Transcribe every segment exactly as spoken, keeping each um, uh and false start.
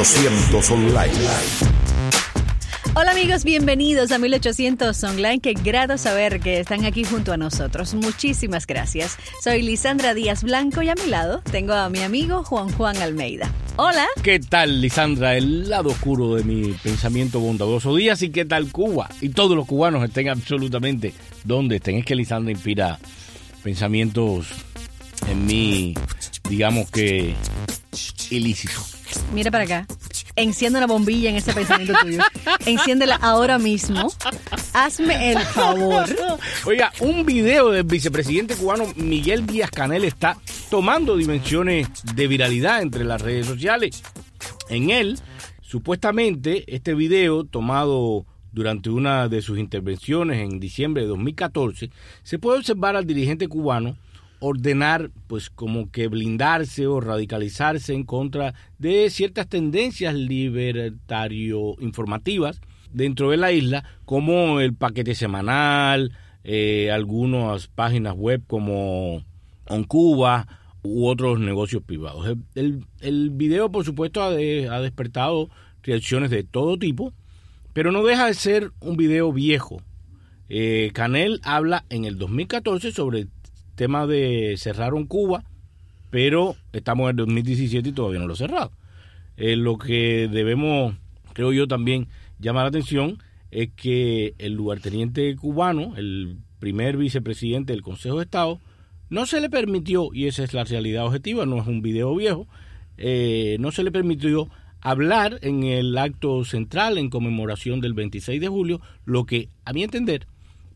ochocientos Online. Hola amigos, bienvenidos a mil ochocientos Online. Qué grato saber que están aquí junto a nosotros. Muchísimas gracias. Soy Lisandra Díaz Blanco y a mi lado tengo a mi amigo Juan Juan Almeida. Hola. ¿Qué tal, Lisandra? El lado oscuro de mi pensamiento bondadoso. Díaz, ¿y qué tal Cuba? Y todos los cubanos estén absolutamente donde estén. Es que Lisandra inspira pensamientos en mí, digamos que ilícitos. Mira para acá. Enciende una bombilla en ese pensamiento tuyo. Enciéndela ahora mismo. Hazme el favor. Oiga, un video del vicepresidente cubano Miguel Díaz-Canel está tomando dimensiones de viralidad entre las redes sociales. En él, supuestamente, este video tomado durante una de sus intervenciones en diciembre de dos mil catorce, se puede observar al dirigente cubano ordenar, pues, como que blindarse o radicalizarse en contra de ciertas tendencias libertario-informativas dentro de la isla, como el paquete semanal, eh, algunas páginas web como OnCuba u otros negocios privados. El, el, el video, por supuesto, ha, de, ha despertado reacciones de todo tipo, pero no deja de ser un video viejo. Eh, Canel habla en el dos mil catorce sobre el tema de cerrar OnCuba, pero estamos en el dos mil diecisiete y todavía no lo he cerrado. Eh, lo que debemos, creo yo, también llamar la atención es que el lugarteniente cubano, el primer vicepresidente del Consejo de Estado, no se le permitió, y esa es la realidad objetiva, no es un video viejo, eh, no se le permitió hablar en el acto central en conmemoración del veintiséis de julio, lo que, a mi entender,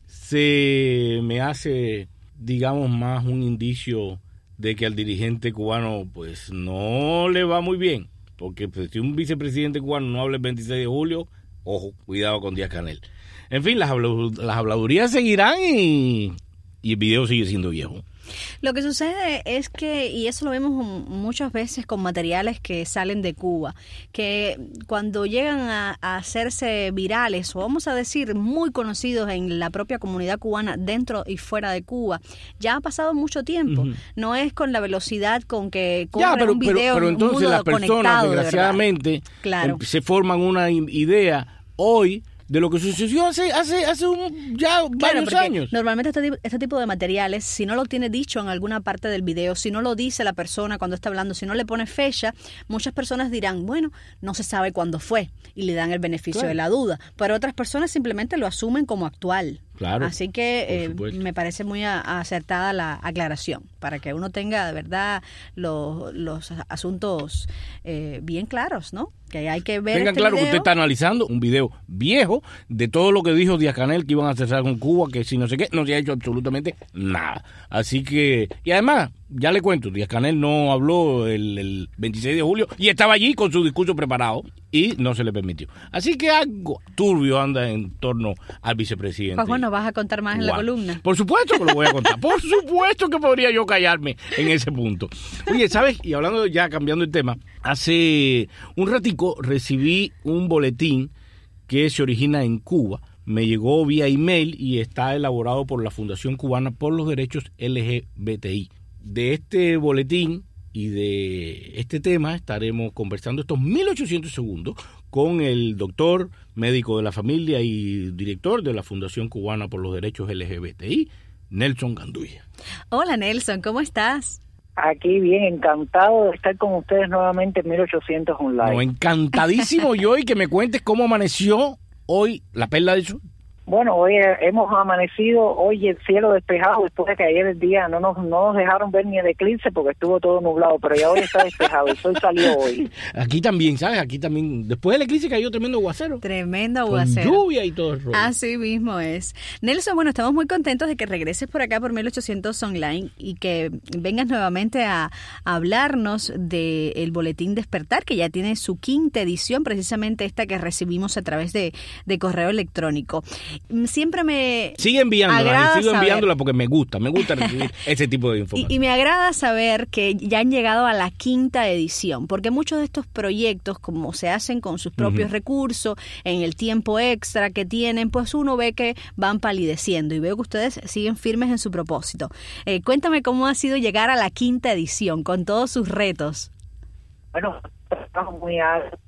se me hace, digamos, más un indicio de que al dirigente cubano pues no le va muy bien, porque pues, si un vicepresidente cubano no habla el veintiséis de julio, ojo, cuidado con Díaz-Canel. En fin, las, habl- las habladurías seguirán y, y el video sigue siendo viejo. Lo que sucede es que, y eso lo vemos muchas veces con materiales que salen de Cuba, que cuando llegan a, a hacerse virales, o vamos a decir muy conocidos en la propia comunidad cubana dentro y fuera de Cuba, ya ha pasado mucho tiempo. Uh-huh. No es con la velocidad con que corre ya, pero, un video, pero, pero entonces un las personas, desgraciadamente, claro, se forman una idea hoy de lo que sucedió hace hace hace un, ya claro, varios años. Normalmente este, este tipo de materiales, si no lo tiene dicho en alguna parte del video, si no lo dice la persona cuando está hablando, si no le pone fecha, muchas personas dirán, bueno, no se sabe cuándo fue y le dan el beneficio claro. de la duda. Pero otras personas simplemente lo asumen como actual. Claro, así que eh, me parece muy a, acertada la aclaración para que uno tenga de verdad los, los asuntos eh, bien claros, ¿no? Que hay que ver. Tengan este claro video. Que usted está analizando un video viejo de todo lo que dijo Díaz-Canel que iban a cerrar con Cuba, que si no sé qué, no se ha hecho absolutamente nada. Así que, y además, ya le cuento, Díaz-Canel no habló el, el veintiséis de julio y estaba allí con su discurso preparado y no se le permitió. Así que algo turbio anda en torno al vicepresidente. Pues bueno, ¿vas a contar más wow. en la columna? Por supuesto que lo voy a contar. Por supuesto que podría yo callarme en ese punto. Oye, ¿sabes? Y hablando ya, cambiando el tema, hace un ratico recibí un boletín que se origina en Cuba. Me llegó vía email y está elaborado por la Fundación Cubana por los Derechos L G B T I. De este boletín y de este tema estaremos conversando estos mil ochocientos segundos con el doctor, médico de la familia y director de la Fundación Cubana por los Derechos L G B T I, Nelson Gandulla. Hola Nelson, ¿cómo estás? Aquí bien, encantado de estar con ustedes nuevamente en mil ochocientos Online. No, encantadísimo yo y que me cuentes cómo amaneció hoy la Perla del Sur. Bueno, hoy hemos amanecido, hoy el cielo despejado, después de que ayer el día no nos, no nos dejaron ver ni el eclipse porque estuvo todo nublado, pero ya hoy está despejado, el sol salió hoy. Aquí también, ¿sabes? Aquí también, después del eclipse cayó tremendo aguacero. Tremendo aguacero. Con lluvia y todo el rollo. Así mismo es. Nelson, bueno, estamos muy contentos de que regreses por acá por mil ochocientos Online y que vengas nuevamente a, a hablarnos del Boletín Despertar, que ya tiene su quinta edición, precisamente esta que recibimos a través de, de correo electrónico. Siempre me sigue enviándola, sigo saber. enviándola porque me gusta, me gusta recibir ese tipo de información. Y, y me agrada saber que ya han llegado a la quinta edición, porque muchos de estos proyectos, como se hacen con sus propios uh-huh. recursos, en el tiempo extra que tienen, pues uno ve que van palideciendo y veo que ustedes siguen firmes en su propósito. Eh, cuéntame cómo ha sido llegar a la quinta edición con todos sus retos. Bueno, estamos muy altos.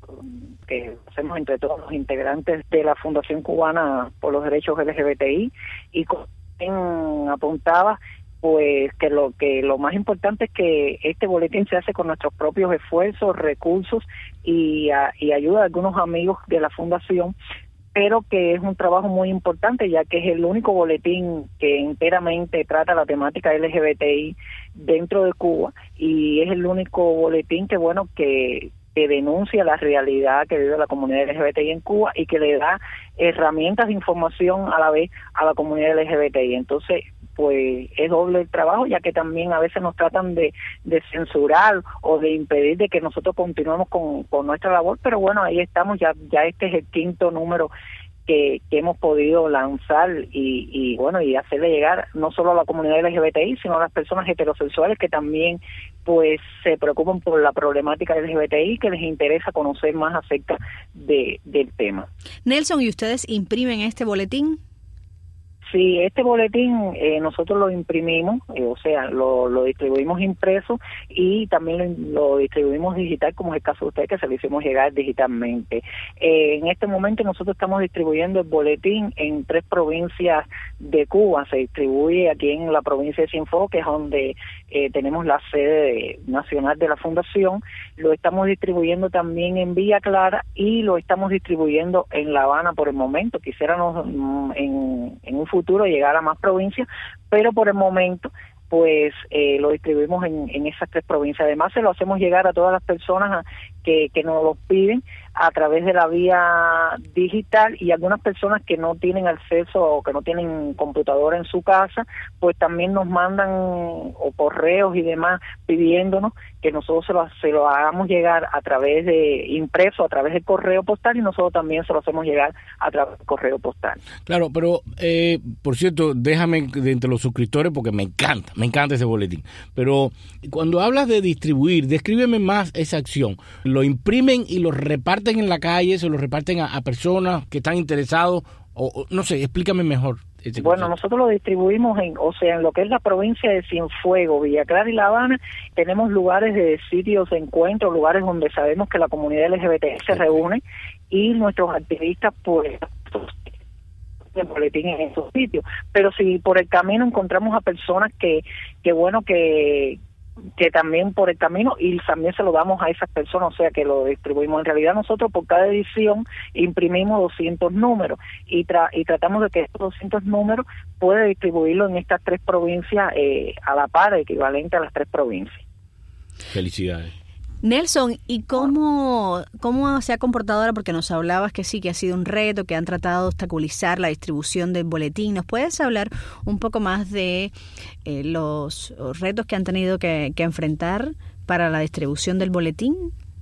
que hacemos entre todos los integrantes de la Fundación Cubana por los Derechos L G B T I, y como apuntaba, pues que lo que lo más importante es que este boletín se hace con nuestros propios esfuerzos, recursos y, a, y ayuda de algunos amigos de la Fundación, pero que es un trabajo muy importante, ya que es el único boletín que enteramente trata la temática L G B T I dentro de Cuba, y es el único boletín que, bueno, que, que denuncia la realidad que vive la comunidad L G B T I en Cuba y que le da herramientas de información a la vez a la comunidad L G B T I. Entonces, pues es doble el trabajo, ya que también a veces nos tratan de, de censurar o de impedir de que nosotros continuemos con, con nuestra labor, pero bueno, ahí estamos, ya ya este es el quinto número que, que hemos podido lanzar y, y bueno, y hacerle llegar no solo a la comunidad L G B T I, sino a las personas heterosexuales que también pues se preocupan por la problemática L G B T I, que les interesa conocer más acerca de, del tema. Nelson, ¿y ustedes imprimen este boletín? Sí, este boletín eh, nosotros lo imprimimos, eh, o sea, lo, lo distribuimos impreso y también lo, lo distribuimos digital, como es el caso de usted, que se lo hicimos llegar digitalmente. Eh, en este momento nosotros estamos distribuyendo el boletín en tres provincias de Cuba. Se distribuye aquí en la provincia de Cienfuegos, que es donde eh, tenemos la sede nacional de la Fundación. Lo estamos distribuyendo también en Villa Clara y lo estamos distribuyendo en La Habana por el momento. Quisiéramos mm, en, en un futuro futuro llegar a más provincias, pero por el momento pues eh, lo distribuimos en, en esas tres provincias. Además se lo hacemos llegar a todas las personas a, que, que nos lo piden a través de la vía digital, y algunas personas que no tienen acceso o que no tienen computadora en su casa, pues también nos mandan o correos y demás pidiéndonos que nosotros se lo, se lo hagamos llegar a través de impreso, a través del correo postal, y nosotros también se lo hacemos llegar a través del correo postal. Claro, pero eh, por cierto, déjame de entre los suscriptores porque me encanta, me encanta ese boletín. Pero cuando hablas de distribuir, descríbeme más esa acción. ¿Lo imprimen y lo reparten en la calle, se lo reparten a, a personas que están interesados? O, o no sé, explícame mejor. Ese bueno, concepto. Nosotros lo distribuimos en, o sea, en lo que es la provincia de Cienfuegos, Villa Clara y La Habana. Tenemos lugares de sitios de encuentro, lugares donde sabemos que la comunidad L G B T I se reúne, y nuestros activistas pues el boletín en esos sitios. Pero si por el camino encontramos a personas que, que bueno, que que también por el camino, y también se lo damos a esas personas, o sea que lo distribuimos. En realidad nosotros por cada edición imprimimos doscientos números y, tra y tratamos de que estos doscientos números pueda distribuirlo en estas tres provincias eh, a la par, equivalente a las tres provincias. Felicidades. Nelson, ¿y cómo, cómo se ha comportado ahora? Porque nos hablabas que sí, que ha sido un reto, que han tratado de obstaculizar la distribución del boletín. ¿Nos puedes hablar un poco más de eh, los retos que han tenido que, que enfrentar para la distribución del boletín?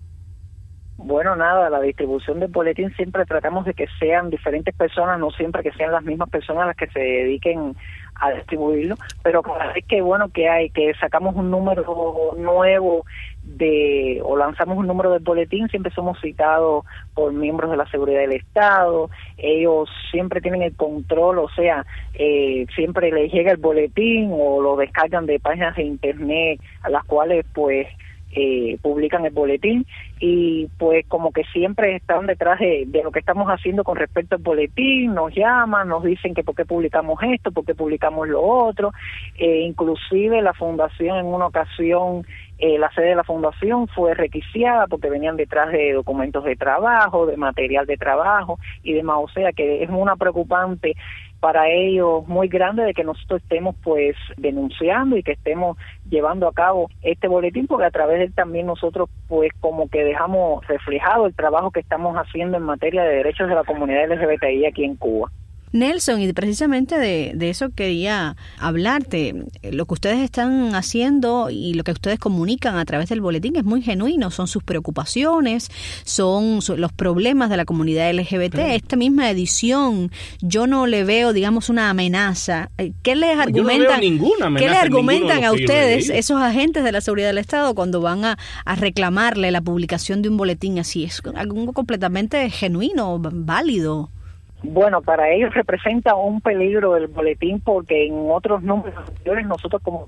Bueno, nada, la distribución del boletín siempre tratamos de que sean diferentes personas, no siempre que sean las mismas personas las que se dediquen a distribuirlo, pero cada vez que, bueno, que hay, que sacamos un número nuevo de o lanzamos un número del boletín, siempre somos citados por miembros de la seguridad del Estado. Ellos siempre tienen el control, o sea, eh, siempre les llega el boletín o lo descargan de páginas de internet a las cuales pues Eh, publican el boletín, y pues como que siempre están detrás de, de lo que estamos haciendo con respecto al boletín. Nos llaman, nos dicen que por qué publicamos esto, por qué publicamos lo otro. Eh, inclusive la fundación en una ocasión, eh, la sede de la fundación fue requisiada porque venían detrás de documentos de trabajo, de material de trabajo y demás, o sea que es una preocupante para ellos muy grande de que nosotros estemos pues denunciando y que estemos llevando a cabo este boletín, porque a través de él también nosotros pues como que dejamos reflejado el trabajo que estamos haciendo en materia de derechos de la comunidad L G B T I aquí en Cuba. Nelson, y precisamente de, de eso quería hablarte. Lo que ustedes están haciendo y lo que ustedes comunican a través del boletín es muy genuino, son sus preocupaciones, son los problemas de la comunidad L G B T. Esta misma edición, yo no le veo, digamos, una amenaza. ¿Qué les argumentan, yo no veo ninguna amenaza, ¿qué les argumentan a a ustedes, esos agentes de la seguridad del Estado, cuando van a, a reclamarle la publicación de un boletín así? Es algo completamente genuino, válido. Bueno, para ellos representa un peligro el boletín, porque en otros números anteriores nosotros como que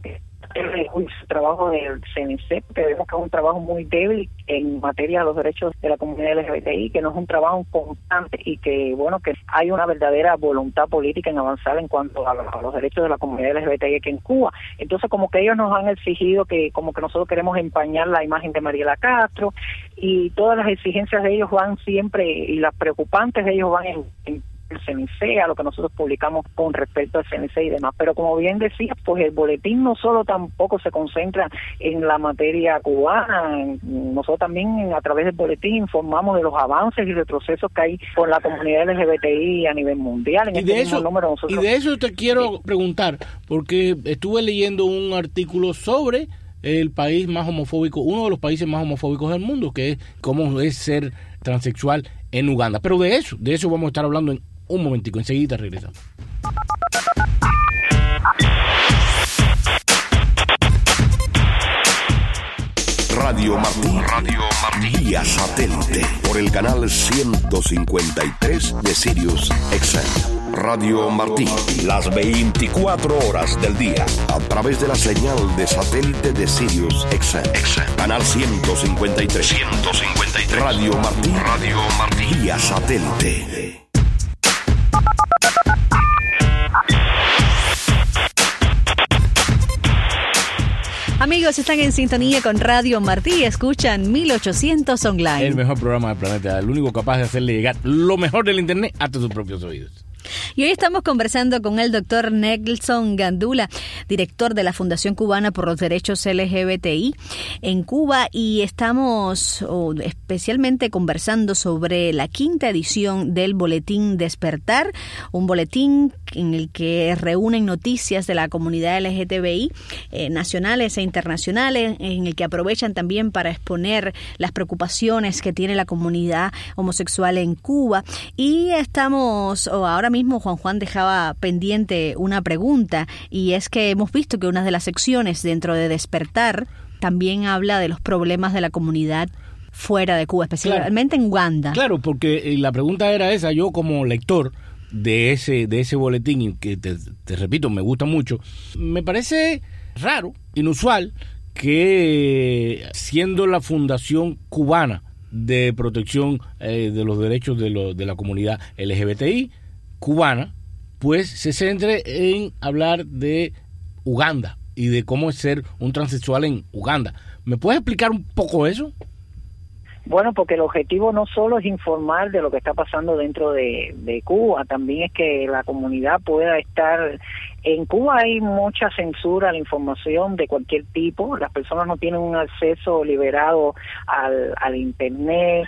el trabajo del C N C, que vemos que es un trabajo muy débil en materia de los derechos de la comunidad L G B T I, que no es un trabajo constante y que, bueno, que hay una verdadera voluntad política en avanzar en cuanto a los, a los derechos de la comunidad L G B T I aquí en Cuba. Entonces, como que ellos nos han exigido que, como que nosotros queremos empañar la imagen de Mariela Castro, y todas las exigencias de ellos van siempre, y las preocupantes de ellos van en, en el C N C, a lo que nosotros publicamos con respecto al C N C y demás. Pero como bien decía, pues el boletín no solo tampoco se concentra en la materia cubana, nosotros también a través del boletín informamos de los avances y retrocesos que hay con la comunidad L G B T I a nivel mundial. En y, este de eso, número nosotros... y de eso te quiero preguntar, porque estuve leyendo un artículo sobre el país más homofóbico, uno de los países más homofóbicos del mundo, que es cómo es ser transexual en Uganda. Pero de eso, de eso vamos a estar hablando en un momentico, enseguida regresamos. Radio Martí, Radio Martí, vía satélite, por el canal ciento cincuenta y tres de Sirius X M. Radio Martí, las veinticuatro horas del día, a través de la señal de satélite de Sirius X M. Canal ciento cincuenta y tres. ciento cincuenta y tres. Radio Martí, Radio Martí, vía satélite. Amigos, están en sintonía con Radio Martí, escuchan mil ochocientos Online. El mejor programa del planeta, el único capaz de hacerle llegar lo mejor del internet hasta sus propios oídos. Y hoy estamos conversando con el doctor Nelson Gandula, director de la Fundación Cubana por los Derechos L G B T I en Cuba, y estamos oh, especialmente conversando sobre la quinta edición del Boletín Despertar, un boletín en el que reúnen noticias de la comunidad L G B T I eh, nacionales e internacionales, en el que aprovechan también para exponer las preocupaciones que tiene la comunidad homosexual en Cuba. Y estamos oh, ahora mismo Juan Juan dejaba pendiente una pregunta, y es que hemos visto que una de las secciones dentro de Despertar también habla de los problemas de la comunidad fuera de Cuba, especialmente claro, en Uganda. Claro, porque la pregunta era esa. Yo como lector de ese de ese boletín, que te, te repito, me gusta mucho, me parece raro, inusual, que siendo la Fundación Cubana de Protección eh, de los Derechos de, lo, de la Comunidad L G B T I cubana, pues se centre en hablar de Uganda y de cómo es ser un transexual en Uganda. ¿Me puedes explicar un poco eso? Bueno, porque el objetivo no solo es informar de lo que está pasando dentro de, de Cuba, también es que la comunidad pueda estar... En Cuba hay mucha censura a la información de cualquier tipo, las personas no tienen un acceso liberado al, al Internet,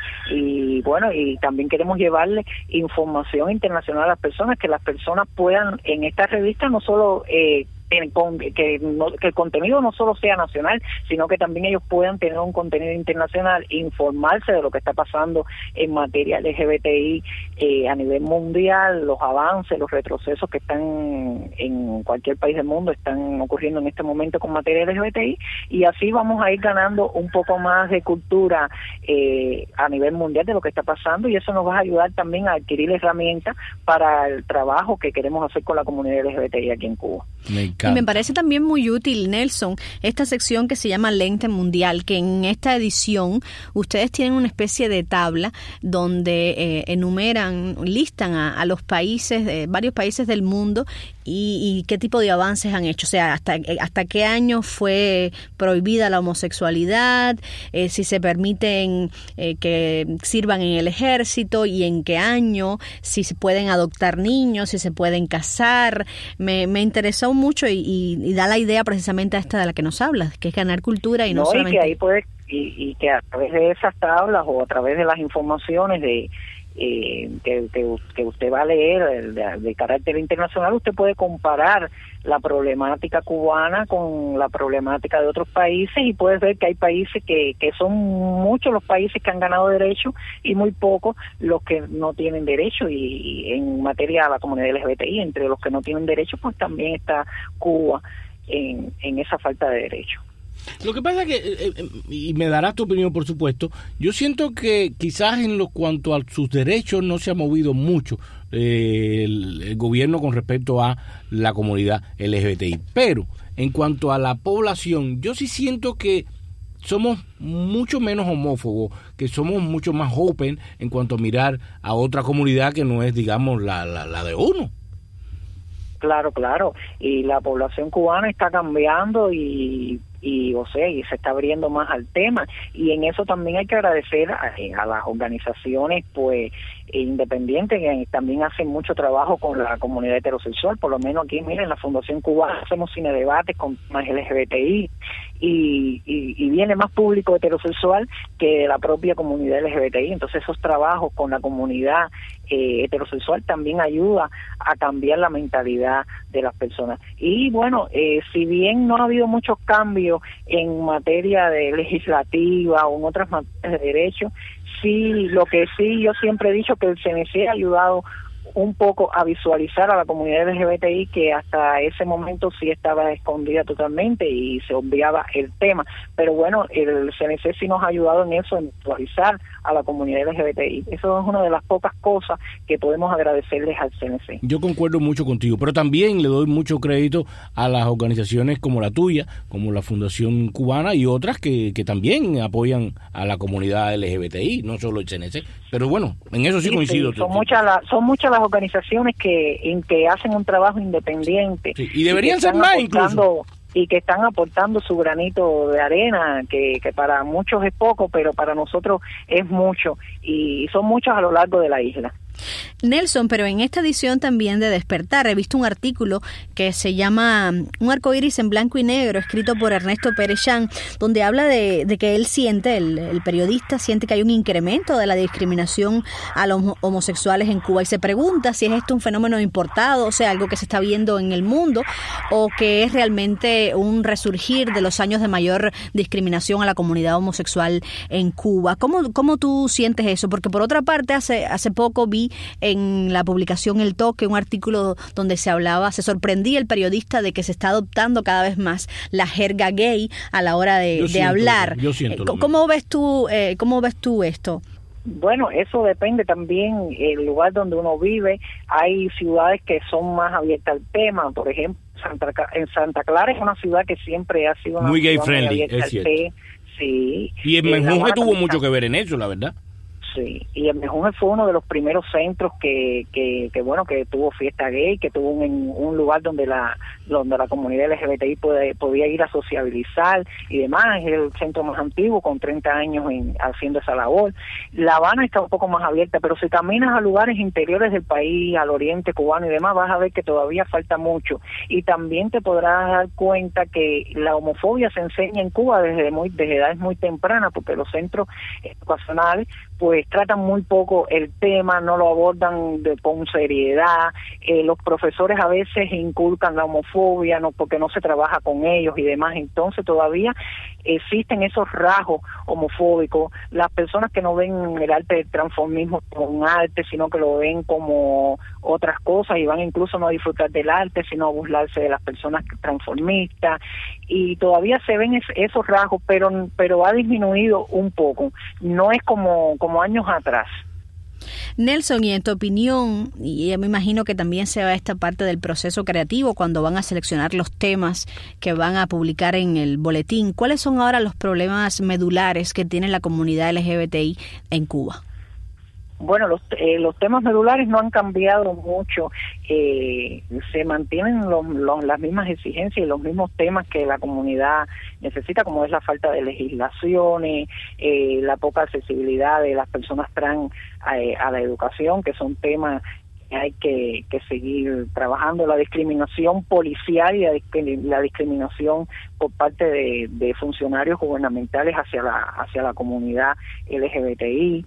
y bueno, y también queremos llevarle información internacional a las personas, que las personas puedan en esta revista no solo... Eh, Que, no, que el contenido no solo sea nacional, sino que también ellos puedan tener un contenido internacional, informarse de lo que está pasando en materia L G B T I eh, a nivel mundial, los avances, los retrocesos que están en cualquier país del mundo están ocurriendo en este momento con materia L G B T I, y así vamos a ir ganando un poco más de cultura eh, a nivel mundial de lo que está pasando, y eso nos va a ayudar también a adquirir herramientas para el trabajo que queremos hacer con la comunidad L G B T I aquí en Cuba. Me Y me parece también muy útil, Nelson, esta sección que se llama Lente Mundial, que en esta edición ustedes tienen una especie de tabla donde eh, enumeran, listan a, a los países, eh, varios países del mundo, y, y qué tipo de avances han hecho. O sea, hasta, hasta qué año fue prohibida la homosexualidad, eh, si se permiten eh, que sirvan en el ejército y en qué año, si se pueden adoptar niños, si se pueden casar. Me, me interesó mucho y, y, y da la idea precisamente a esta de la que nos hablas, que es ganar cultura y no, no solamente... Y que ahí puede, y, y que a través de esas tablas o a través de las informaciones de eh, que, que, que usted va a leer de, de carácter internacional, usted puede comparar la problemática cubana con la problemática de otros países, y puedes ver que hay países que, que son muchos los países que han ganado derechos y muy pocos los que no tienen derecho, y, y en materia de la comunidad L G B T I, entre los que no tienen derecho, pues también está Cuba en, en esa falta de derechos. Lo que pasa es que, eh, eh, y me darás tu opinión por supuesto, yo siento que quizás en lo cuanto a sus derechos no se ha movido mucho eh, el, el gobierno con respecto a la comunidad L G B T I, pero en cuanto a la población, yo sí siento que somos mucho menos homófobos, que somos mucho más open en cuanto a mirar a otra comunidad que no es, digamos, la, la, la de uno. Claro, claro, y la población cubana está cambiando y, y o sea, y se está abriendo más al tema, y en eso también hay que agradecer a, a las organizaciones pues independientes que también hacen mucho trabajo con la comunidad heterosexual. Por lo menos aquí, miren, en la Fundación Cubana hacemos cine debates con más L G B T I y, y, y viene más público heterosexual que la propia comunidad L G B T I, entonces esos trabajos con la comunidad eh, heterosexual también ayuda a cambiar la mentalidad de las personas. Y bueno, eh, si bien no ha habido muchos cambios en materia de legislativa o en otras materias de derecho, sí, lo que sí yo siempre he dicho que el C N C ha ayudado un poco a visualizar a la comunidad L G B T I, que hasta ese momento sí estaba escondida totalmente y se obviaba el tema, pero bueno, el C N C sí nos ha ayudado en eso, en visualizar a la comunidad L G B T I. Eso es una de las pocas cosas que podemos agradecerles al C N C. Yo concuerdo mucho contigo, pero también le doy mucho crédito a las organizaciones como la tuya, como la Fundación Cubana y otras que, que también apoyan a la comunidad L G B T I, no solo el C N C, pero bueno, en eso sí, sí coincido. Sí, son muchas las son muchas las organizaciones que en que hacen un trabajo independiente, sí, y deberían y ser más incluso, y que están aportando su granito de arena, que, que para muchos es poco, pero para nosotros es mucho, y son muchos a lo largo de la isla. Nelson, pero en esta edición también de Despertar he visto un artículo que se llama Un arcoíris en blanco y negro, escrito por Ernesto Perechán, donde habla de, de que él siente, el, el periodista siente que hay un incremento de la discriminación a los homosexuales en Cuba, y se pregunta si es esto un fenómeno importado, o sea, algo que se está viendo en el mundo, o que es realmente un resurgir de los años de mayor discriminación a la comunidad homosexual en Cuba. ¿Cómo, cómo tú sientes eso? Porque por otra parte, hace, hace poco vi en la publicación El Toque un artículo donde se hablaba, se sorprendía el periodista de que se está adoptando cada vez más la jerga gay a la hora de, de hablar. Yo siento lo ¿Cómo ves tú, eh, cómo ves tú esto? Bueno, eso depende también del lugar donde uno vive. Hay ciudades que son más abiertas al tema, por ejemplo, Santa, en Santa Clara es una ciudad que siempre ha sido una muy gay ciudad friendly, muy abierta es cierto. al té. Sí. Y en Menjunje tuvo mucho que ver en eso, la verdad. Sí, y el Menjunje fue uno de los primeros centros que, que, que bueno, que tuvo fiesta gay, que tuvo un, un lugar donde la donde la comunidad L G B T I puede, podía ir a sociabilizar y demás. Es el centro más antiguo, con treinta años en, haciendo esa labor. La Habana está un poco más abierta, pero si caminas a lugares interiores del país, al oriente cubano y demás, vas a ver que todavía falta mucho. Y también te podrás dar cuenta que la homofobia se enseña en Cuba desde muy desde edades muy tempranas, porque los centros educacionales pues tratan muy poco el tema, no lo abordan de, con seriedad, eh, los profesores a veces inculcan la homofobia, no porque no se trabaja con ellos y demás, entonces todavía existen esos rasgos homofóbicos. Las personas que no ven el arte del transformismo como un arte, sino que lo ven como otras cosas, y van incluso no a disfrutar del arte, sino a burlarse de las personas transformistas, y todavía se ven es, esos rasgos, pero pero ha disminuido un poco, no es como, como años atrás. Nelson, y en tu opinión, y me imagino que también se va esta parte del proceso creativo cuando van a seleccionar los temas que van a publicar en el boletín, ¿cuáles son ahora los problemas medulares que tiene la comunidad L G B T I en Cuba? Bueno, los, eh, los temas medulares no han cambiado mucho, eh, se mantienen los, los, las mismas exigencias y los mismos temas que la comunidad necesita, como es la falta de legislaciones, eh, la poca accesibilidad de las personas trans a, a la educación, que son temas que hay que, que seguir trabajando, la discriminación policial y la, la discriminación por parte de, de funcionarios gubernamentales hacia la hacia la comunidad L G B T I,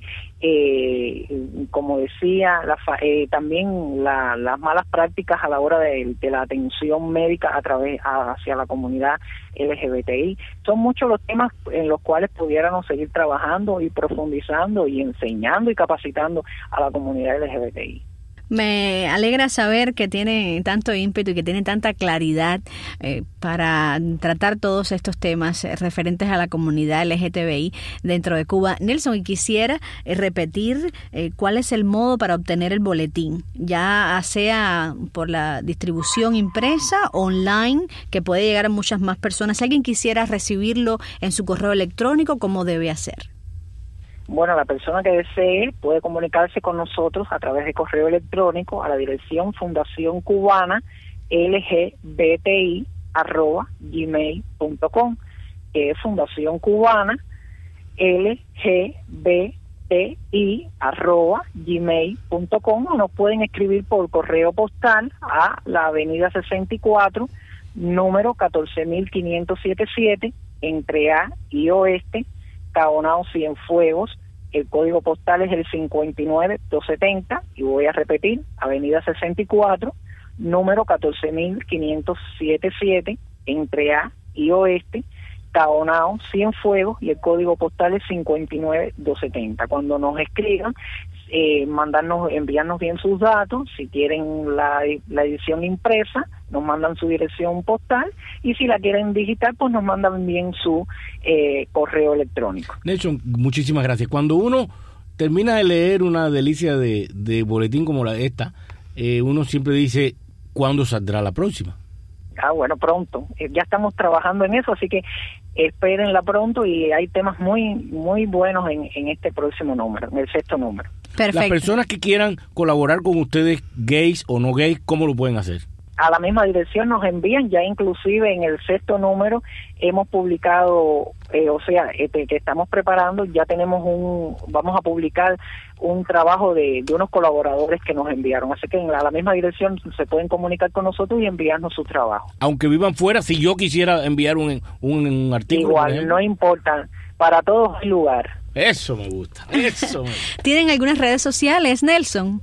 eh, como decía, la, eh, también la, las malas prácticas a la hora de, de la atención médica a través a, hacia la comunidad L G B T I. Son muchos los temas en los cuales pudiéramos seguir trabajando y profundizando y enseñando y capacitando a la comunidad L G B T I. Me alegra saber que tiene tanto ímpetu y que tiene tanta claridad eh, para tratar todos estos temas eh, referentes a la comunidad L G T B I dentro de Cuba. Nelson, y quisiera eh, repetir eh, cuál es el modo para obtener el boletín, ya sea por la distribución impresa, online, que puede llegar a muchas más personas. Si alguien quisiera recibirlo en su correo electrónico, ¿cómo debe hacer? Bueno, la persona que desee puede comunicarse con nosotros a través de correo electrónico a la dirección Fundación Cubana L G B T I arroba gmail punto com, que es Fundación Cubana L G B T I arroba gmail punto com, o nos pueden escribir por correo postal a la avenida sesenta y cuatro, número catorce mil quinientos setenta y siete, entre A y Oeste, Caonao Cienfuegos. El código postal es el cincuenta y nueve doscientos setenta, y voy a repetir, avenida sesenta y cuatro, número catorce mil quinientos setenta y siete, entre A y Oeste, Caonao Cienfuegos, y el código postal es cincuenta y nueve doscientos setenta. Cuando nos escriban, eh, mandarnos, enviarnos bien sus datos. Si quieren la, la edición impresa, nos mandan su dirección postal, y si la quieren digital, pues nos mandan bien su eh, correo electrónico. Nelson, muchísimas gracias. Cuando uno termina de leer una delicia de, de boletín como la esta, eh, uno siempre dice, ¿cuándo saldrá la próxima? Ah, bueno, pronto. Eh, ya estamos trabajando en eso, así que espérenla pronto, y hay temas muy muy buenos en, en este próximo número, en el sexto número. Perfecto. Las personas que quieran colaborar con ustedes, gays o no gays, ¿cómo lo pueden hacer? A la misma dirección nos envían, ya inclusive en el sexto número hemos publicado, eh, o sea, este, que estamos preparando, ya tenemos un, vamos a publicar un trabajo de, de unos colaboradores que nos enviaron, así que en la, a la misma dirección se pueden comunicar con nosotros y enviarnos su trabajo. Aunque vivan fuera, si yo quisiera enviar un, un, un artículo. Igual, no importa, para todos hay lugar. Eso me gusta, eso me gusta. ¿Tienen algunas redes sociales, Nelson?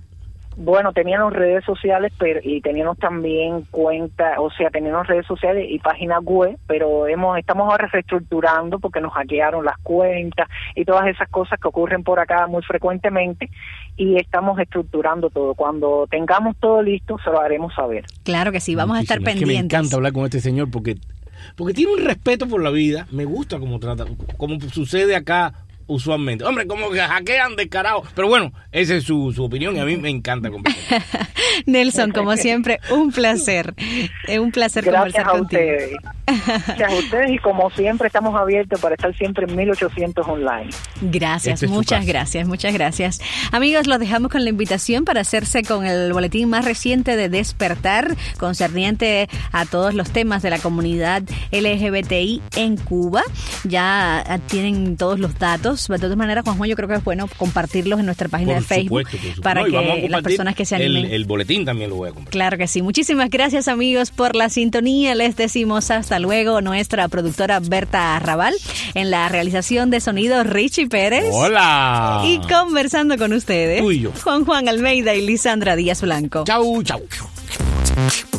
Bueno, teníamos redes sociales, pero y teníamos también cuenta, o sea, teníamos redes sociales y páginas web, pero hemos estamos ahora reestructurando porque nos hackearon las cuentas y todas esas cosas que ocurren por acá muy frecuentemente, y estamos estructurando todo. Cuando tengamos todo listo, se lo haremos saber. Claro que sí, vamos Muchísimo. a estar pendientes. Es que me encanta hablar con este señor porque porque tiene un respeto por la vida. Me gusta cómo trata, como sucede acá usualmente. Hombre, como que hackean descarado. Pero bueno, esa es su, su opinión y a mí me encanta conversar. Nelson, como siempre, un placer. Es un placer Gracias conversar a contigo. ustedes. Gracias a ustedes, y como siempre estamos abiertos para estar siempre en mil ochocientos online. Gracias, Este es su muchas casa. gracias, muchas gracias. Amigos, los dejamos con la invitación para hacerse con el boletín más reciente de Despertar, concerniente a todos los temas de la comunidad L G B T I en Cuba. Ya tienen todos los datos. De todas maneras, Juanjo, yo creo que es bueno compartirlos en nuestra página Por de Facebook, supuesto, por supuesto. para No, y vamos a que las compartir personas que se animen. El, el boletín también lo voy a compartir. Claro que sí. Muchísimas gracias, amigos, por la sintonía. Les decimos hasta luego. Nuestra productora Berta Arrabal, en la realización de sonido Richie Pérez. Hola. Y conversando con ustedes, Tú y yo. Juan Juan Almeida y Lisandra Díaz Blanco. Chau, chau.